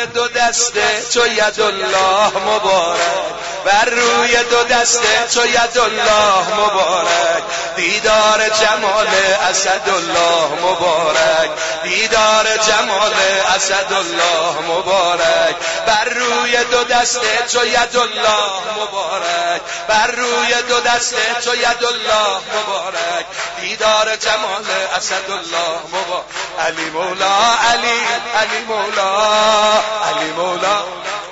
روی دو دسته تو یدالله مبارک، بر روی دو دسته تو یدالله مبارک، دیدار جمال اسدالله مبارک، دیدار جمال اسدالله مبارک، بر روی دو دسته تو یدالله مبارک، بر روی دو دسته تو یدالله مبارک، دیدار جمال اسدالله مبارک. علی مولا علی، علی مولا علی مولا.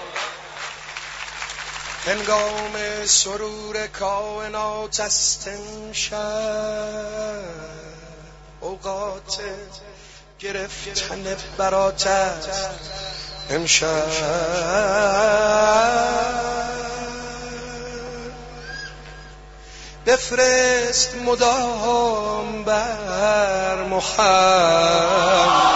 هنگام سرور کائنات است امشب، اوقات گرفتن برات است امشب. بفرست مدام بر محمد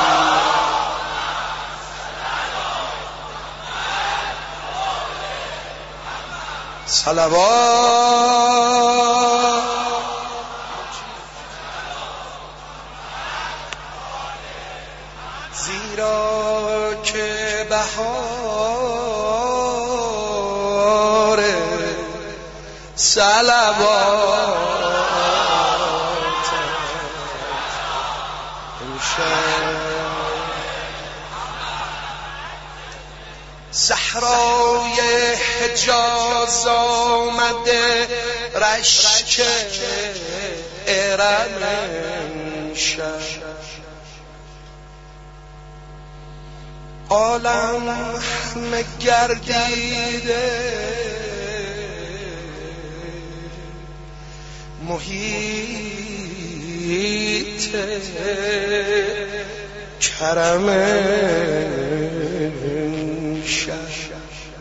صلوات، زیرا که بهار صلوات صحرای حجاز آمده رشک ارم امشب، عالم همه گردیده محیط کرم امشب.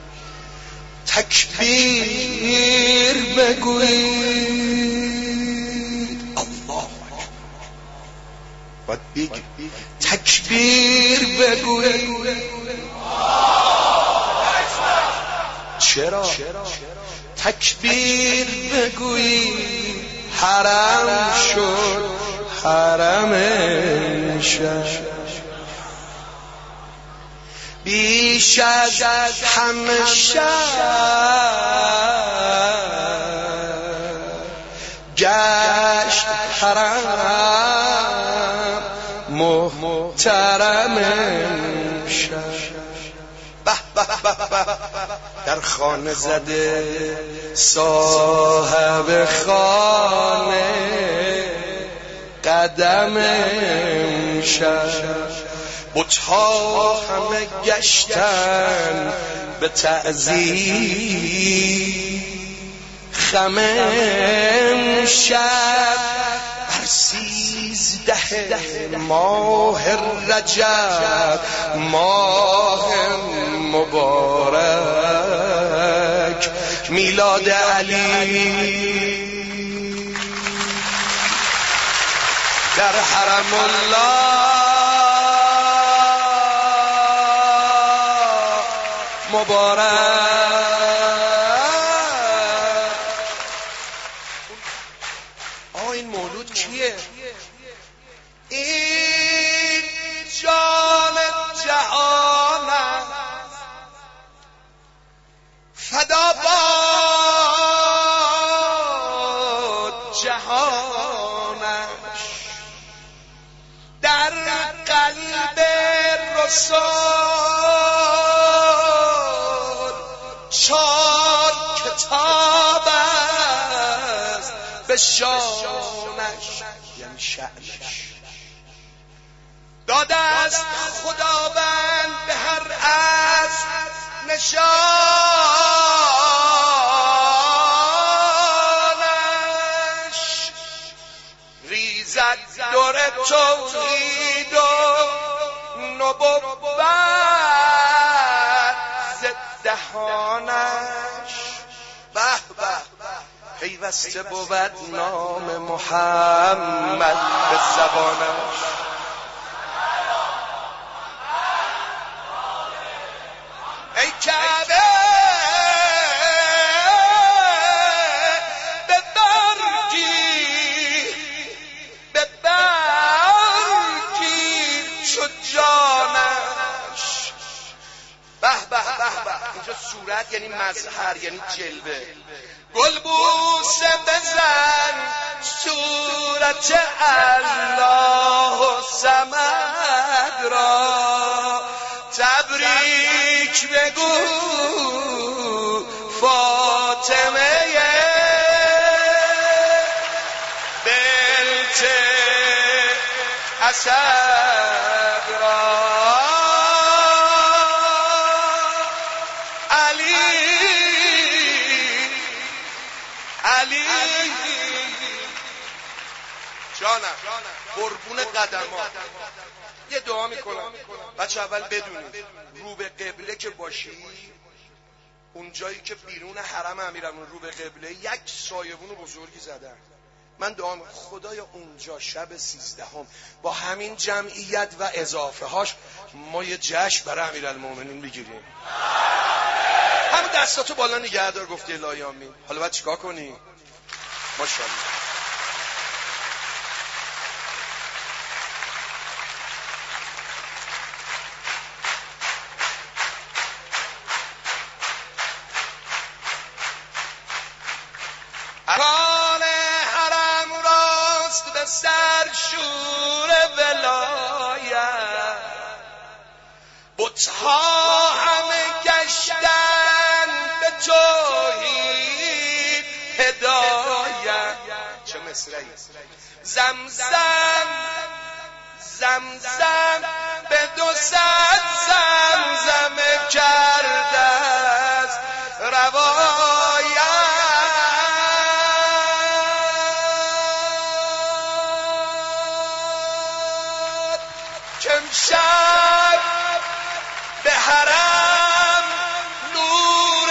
تکبیر بگویید، الله باید بگید تکبیر بگویید. چرا؟ تکبیر بگویید حرم شد حرم امشب. بیش از همه شب گشت حرم محترم امشب. به به به به، در خانه زده صاحب خانه قدم امشب. بت‌ها همه گشتن به تعظیم خم امشب. بر 13 ماه رجب ماه مبارک میلاد علی در حرم الله مبارک. این مولود کیه؟ این جان جهان فدا باد جهانش، در قلب رسول چار کتاب است به شانش، یعنی شأنش. داده است خداوند به هر اسب نشانش، ریزد دور توحید و نبوت ز دهانش. به به، پیوسته بود نام محمد به زبانش. ای کعبه به برگیر شد جانش، اونجا صورت یعنی مظهر، یعنی جلوه. گلبوسه بزن صورت الله صمد را، تبریک بگو فاطمه بنت اسد را. علی جانم قربون قدمات یه دعا میکنم بچه. اول بدونید رو به قبله که باشی، اون جایی که بیرون حرم امیرالمومنین رو به قبله یک سایبون بزرگی زدن. من دعا میکنم خدایا اونجا شب 13 با همین جمعیت و اضافه هاش ما یه جشن برای امیرالمومنین بگیریم. همون دستاتو بالا نگه دار. گفتی الهی آمین. حالا باید چیکار کنی؟ ماشاءالله. ارکان حرم راست به سرشور ولایت، بتها همه گشتن به توحید هدایت. چه مصرعی. زمزم زمزم به 200 زمزم کرده است روایت، که امشب به حرم نور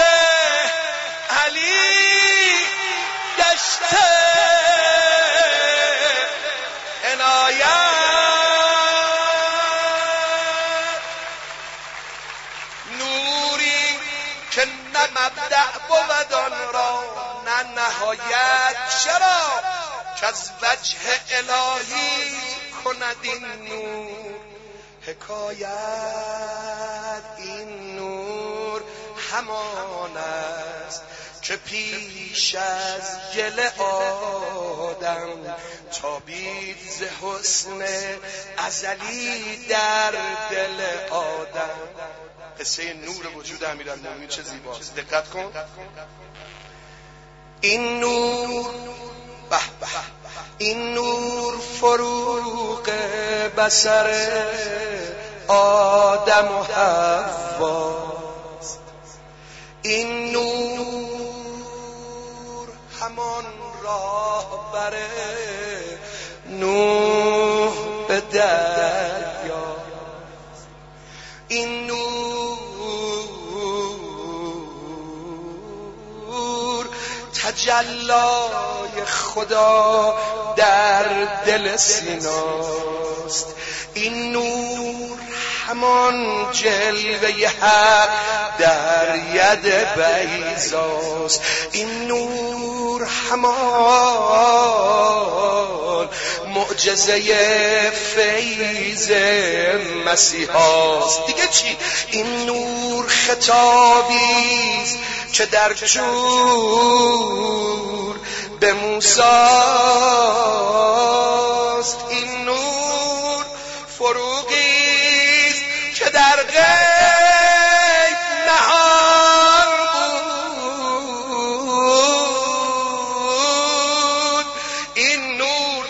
علی گشته عنایت. نوری که نه مبدأ بود آن را نه نهایت. چرا؟ که از وجه الهی کند این نور حکایت. این نور همان است که پیش از گل آدم تابید ز حسن ازلی در دل آدم. قصه نور وجود امیرالمومنین چه زیباست. دقت کن. این نور به به، این نور فروغ بصر آدم و حواست. این نور همان راه بره نوح به دریا. این نور تجلای خدا در دل سیناست. این نور همان جلوه حق در ید بیضاست. این نور همان معجزه فیض مسیحاست. دیگه چی؟ این نور خطابیست که در جور به موسیٰست. این نور فروغیست که در غیب نهان بود. این نور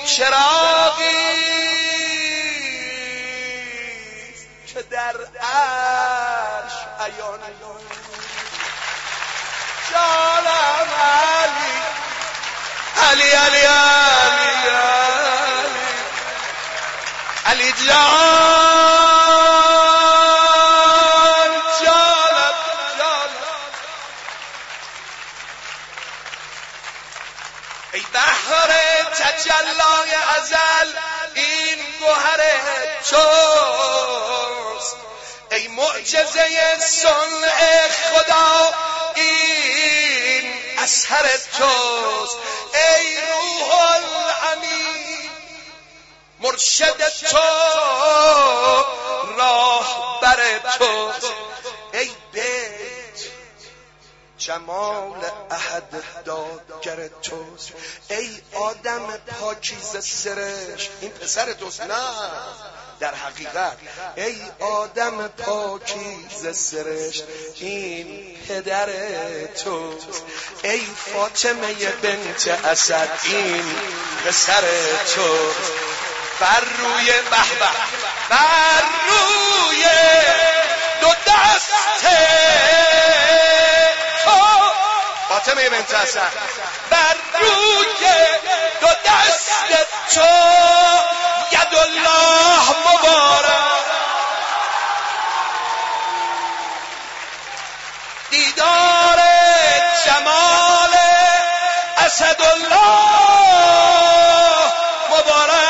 چراغیست که در عرش عیان بود. جانم علی علی علی علی علی جان جانم جانم. ای بحر تجلای ازل این گوهر توست. ای معجزه صنع خدا این اثر توست. ای روح الامین مرشد تو راه بر توست. ای بیت جمال احد دادگر توست ای آدم پاکیزه سرشت. این پسر توست؟ نه، در حقیقت ای آدم پاکیزه سرشت این پدر توست. ای فاطمه بنت اسد این پسر توست. بر روی بهبه بر روی دو دست فاطمه بنت اسد بر روی دو دست تو ید الله مبارک. دیدار جمال اسدالله مبارک.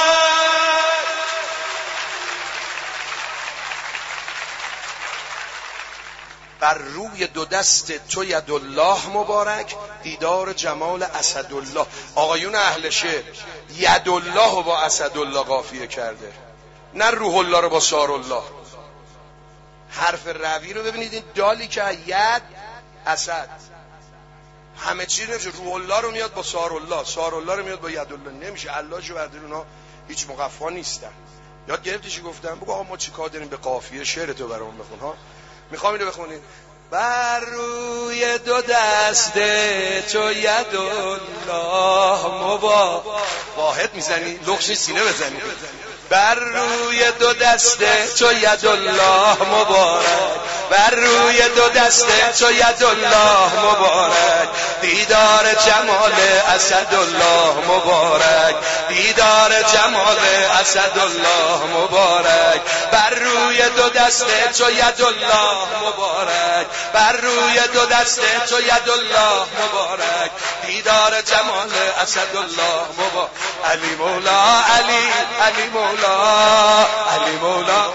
بر روی دو دست تو یدالله مبارک. دیدار جمال اسدالله. آقایون اهل شعر یدالله رو با اسدالله قافیه کرده، نه روح الله رو با سار الله. حرف روی رو ببینید، این دالی که ید اسد همه چیز نمیشه. روح الله رو میاد با سار الله، سار الله رو میاد با یدالله، نمیشه. الله جو بردار اونا هیچ مقفا نیستن. یاد گرفتی چی گفتم؟ بگو آقا ما چی کار داریم به قافیه شعر تو برامون بخون ها. میخوام اینو بخونید. بر روی دو دست تو یدالله مبارک. واحد میزنی لغش سینه بزنی. بر روی دو دست تو یدالله مبارک. بر روی دو دست تو یدالله مبارک. دیدار جمال اسدالله مبارک. دیدار جمال اسدالله مبارک. بر روی دو دست تو یدالله مبارک. بر روی دو دست تو یدالله مبارک. دیدار جمال اسدالله مبارک. علی مولا علی علی مولا علی مولا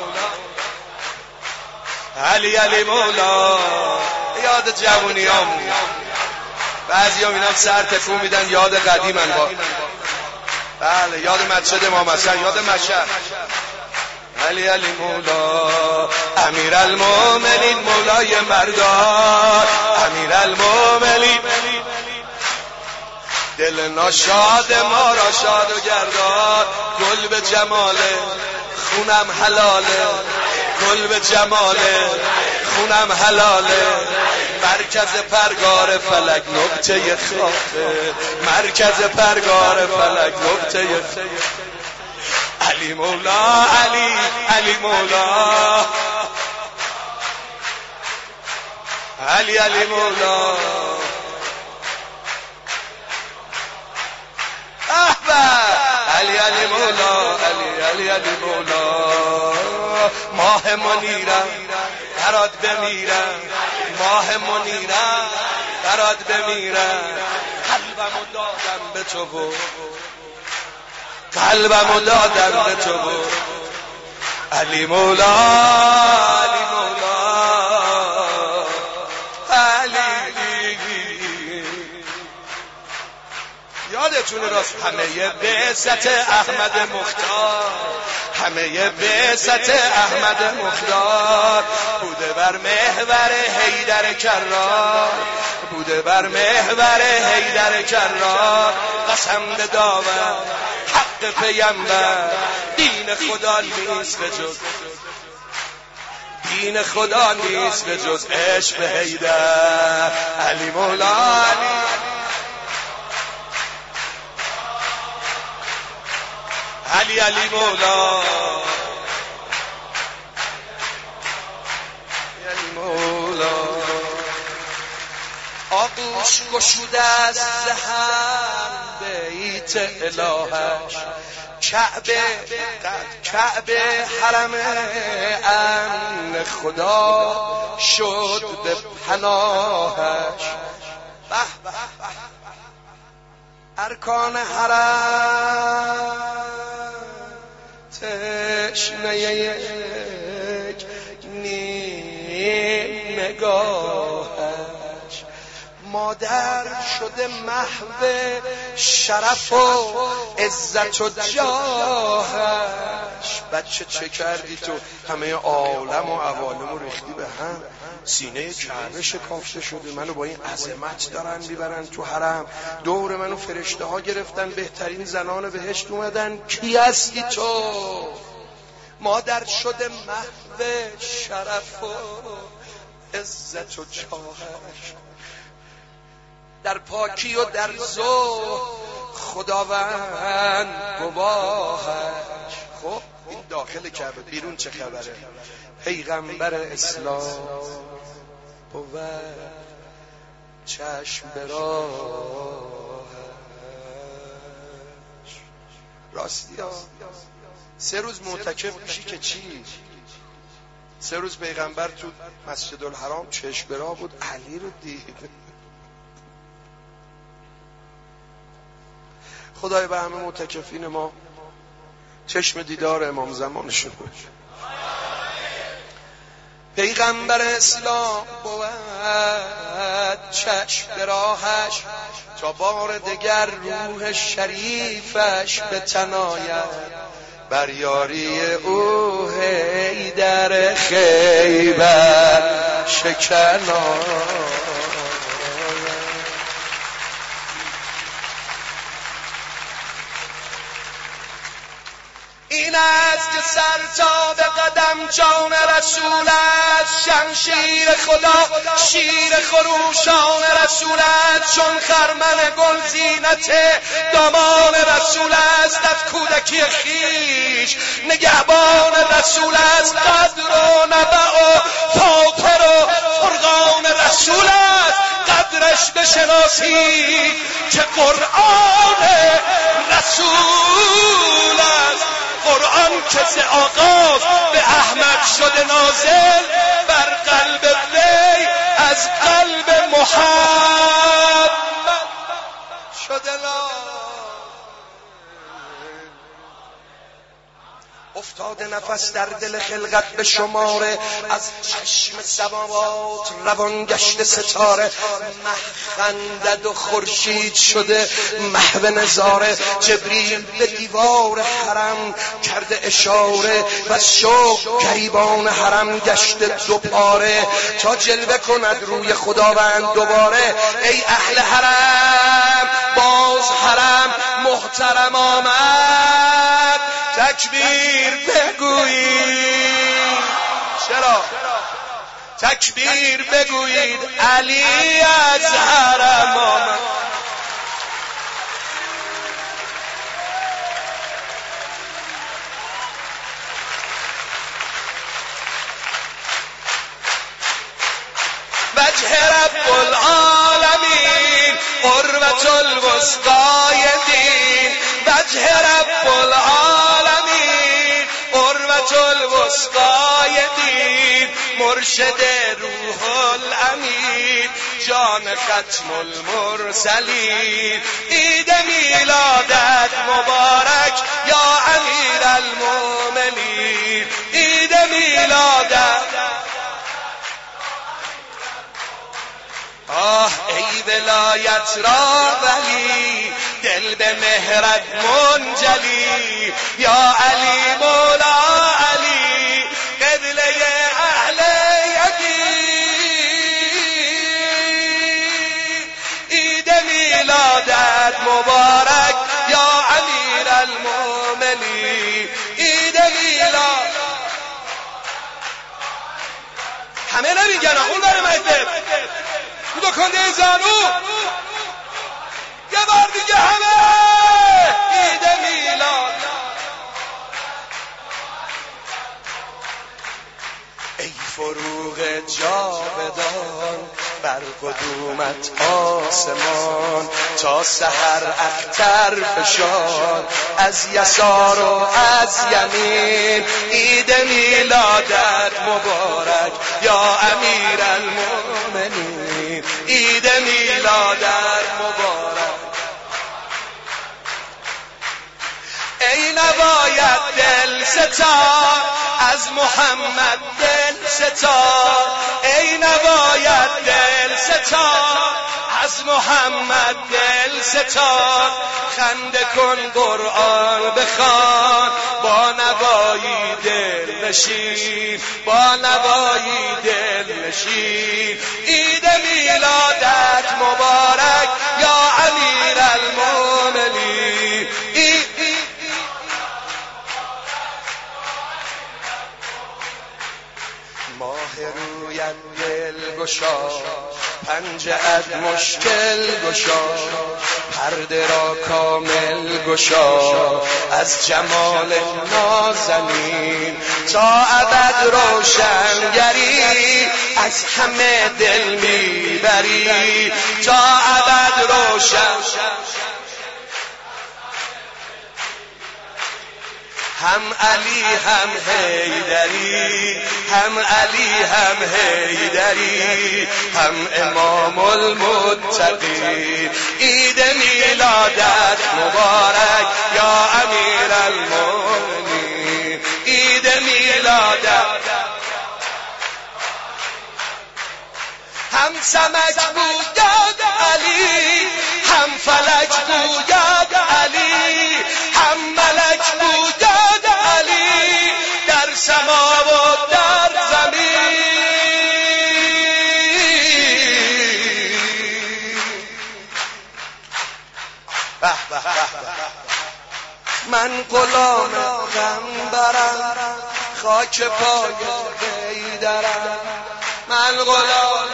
علی علی مولا. یاد جوونیامون بعضی هم اینم سر تکون میدن یاد قدیمن با بله یاد مسجد امام حسن، یاد مشهد. علی علی مولا امیر المومنین مولای مردان. امیر المومنین دل ناشاد ما را شاد و گردان. گل به جماله خونم حلاله. گل به جماله خونم حلاله. مرکز پرگار فلک نقطه خاطر. مرکز پرگار فلک نقطه علی مولا علی علی مولا علی علی مولا. علی علی مولا علی علی علی مولا. ماه منیرم برات بمیرم. ماه منیرم برات بمیرم. قلبمو دادم به تو و قلبمو دادم به تو و علی مولا علی مولا علی. یادتونه راست همه بعثت احمد مختار. همه بعثت احمد مختار بوده بر محور حیدر کرار. بوده بر محور حیدر کرار. قسم به داور حق پیمبر. دین خدا نیست به جز دین خدا نیست به جز عشق حیدر. علی مولا علی علی علی مولا علی مولا. آغوش گشوده از زهم بیت الهش. کعبه حرم امن خدا شد به پناهش. ارکان حرم تشنه یک نیم نگاهش. مادر شده محو شرف و عزت و جاهش. بچه چه کردی تو؟ همه عالم و عوالم رو ریختی به هم، سینه کعبه شکافته شده، منو با این عظمت دارن میبرن تو حرم، دور منو فرشته ها گرفتن، بهترین زنان بهشت اومدن، کی هستی تو؟ مادر شده محو شرف و عزت و جاهش، در پاکی و در ذوق خداوند گواهش. خب این داخل کعبه، بیرون چه خبره؟ پیغمبر اسلام بود چشم به راهش. راستی ها 3 روز معتکف میشی که چی؟ 3 روز پیغمبر تو مسجد الحرام چشم به راه بود، علی رو دید. خدای به همه معتکفین ما چشم دیدار امام زمانشون بود. پیغمبر اسلام بود چشم به راهش، تا بار دگر روح شریفش به تن آید، بر یاری او حیدر خیبر شکن. این است که سر تا به قدم جان رسول است، شمشیر خدا شیر خروشان رسول است، چون خرمن گل زینت دامان رسول است، از کودکی خیش نگهبان رسول است، قدر و نبع و فاطر و فرقان رسول است. قدرش بشناسی که قرآن رسول است، قرآن که ز آغاز به احمد شده نازل، بر قلب وی از قلب محمد شده نازل. افتاده نفس در دل خلقت به شماره، از چشم سماوات روان گشت ستاره، مه خندد و خورشید شده محو نظاره. جبریل به دیوار حرم کرده اشاره، و شوق گریبان حرم گشته 2 پاره، تا جلوه کند روی خداوند دوباره. ای اهل حرم باز حرم محترم آمد، تکبیر بگویید. چرا؟ تکبیر بگویید علی از حرم آمد. وجه رب العالمین قربت الوسطای دین، وجه رب العالمین قربت الوسطای دین، مرشد روح الامین جان ختم المرسلین. عید میلادت مبارک یا امیر المؤمنین، عید میلادت. آه ای ولایت را ولی، دل به مهرت منجلی، یا علی مولا علی قبله اهل یقین. عید میلادت مبارک یا امیر المؤمنین، عید میلاد. همه نمیگن اون داره مجلس تو دکنده زانو یه بار دیگه همه عید میلاد. ای فروغ جاودان بر قدومت آسمان، تا سحر اختر فشان از یسار و از یمین. عید میلادت مبارک یا امیر المؤمنین، عید میلادت مبارک. ای نباید دل ستار از محمد دل ستار، ای نباید دل ستار از محمد دل ستان، خنده کن قرآن بخوان، با نوایی دل نشین، با نوایی دل نشین. عید میلادت مبارک یا امیر المؤمنین. ماه رویت دل گشا، پنجه‌ات مشکل گشا، پرده را کامل گشا، از جمال نازنین تا ابد روشنگری، از همه دل میبری تا ابد روشن. هم علی هم حیدری، هم علی هم حیدری، هم امام المتقین. عید میلادت مبارک یا امیر المؤمنین. عید میلادت هم سمک گوید علی، هم فلک گوید علی، هم ملک گوید علی، در سما و در زمین. من غلام غمبرم، خاک پای حیدرم. من غلام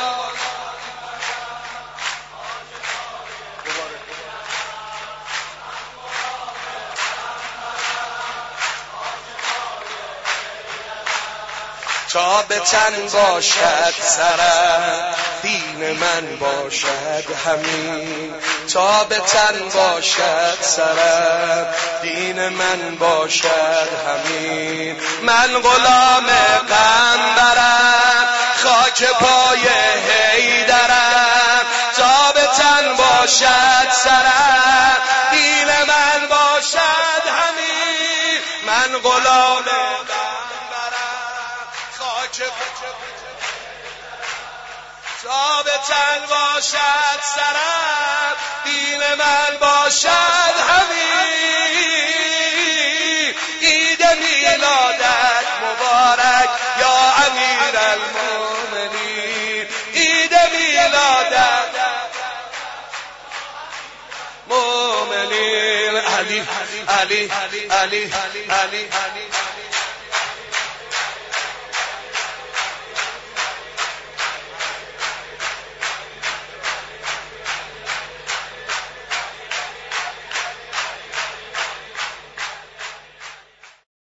تا به تن باشد سرم، دین من باشد همین. تا به تن باشد سرم، دین من باشد همین. من غلام غمبرم، خاک پای حیدرم. تا به تن باشد سرم، دین من باشد همین. من غلام تا به تن باشد سرم، دین من باشد همین. عید میلادت مبارک یا امیر المؤمنین. عید میلادت مؤمنین. علی علی علی علی علی